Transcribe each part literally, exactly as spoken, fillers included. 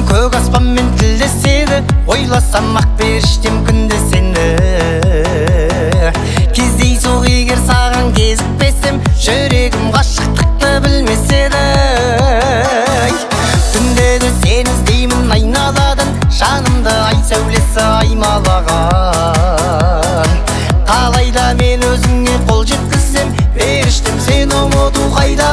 көк аспанмен тілдеседі, ойласам ақ періштем күнде сені. Кездейсоқ егер саған кезікпесем, жүрегім ғашықтықты білмес еді. Түнде де сені іздеймін айналадан, жанымды ай сәулесі аймалаған. Қалайда мен өзіңе қол жеткізсем, періштем сені ұмыту қайда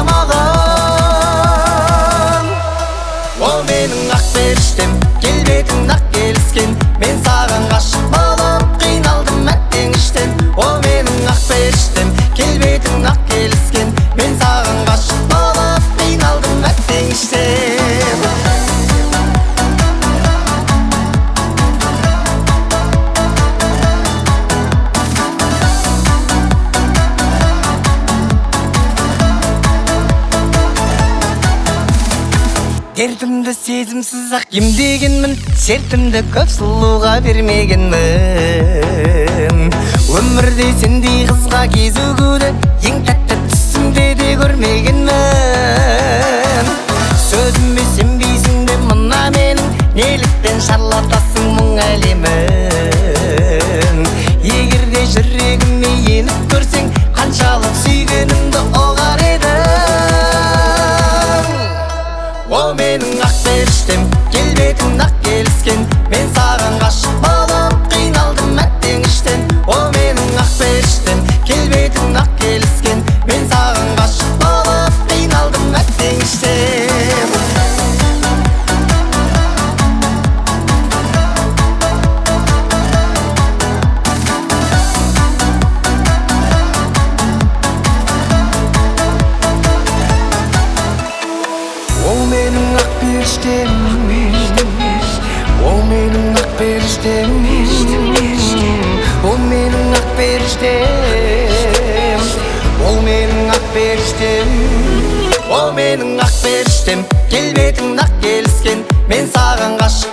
маған. О менің ақ періштем, келбетің ақ келіскен, мен саған ғашық болып қиналдым әттең іштен. О менің ақ періштем, келбетің ақ келіскен, мен саған ғашық болып қиналдым әттең іштен. Дертімді сезімсіз ақ емдегенмін, сертімді көп сұлуға бермегенмін. Өмірде сендей қызға кезігуді ең тәтті түсімде де көрмегенмін. Сөзіме сенбейсің бе мына менің, неліктен шарлатасың мұң әлемін. Егер де жүрегіме еніп көрсең, қаншалық сүйгенімді ұғар едім. О менің ақ періштем, келбетің ақ келіскен, мен саған ғашық болып қиналдым әттең іштен. О менің ақ періштем, келбетің ақ келіскен, мен саған ғашық болып қиналдым әттең іштен. О менің ақ періштем, о менің ақ періштем, о менің ақ періштем, о менің ақ періштем, о менің ақ періштем, келбетің ақ келіскен, мен саған ғашық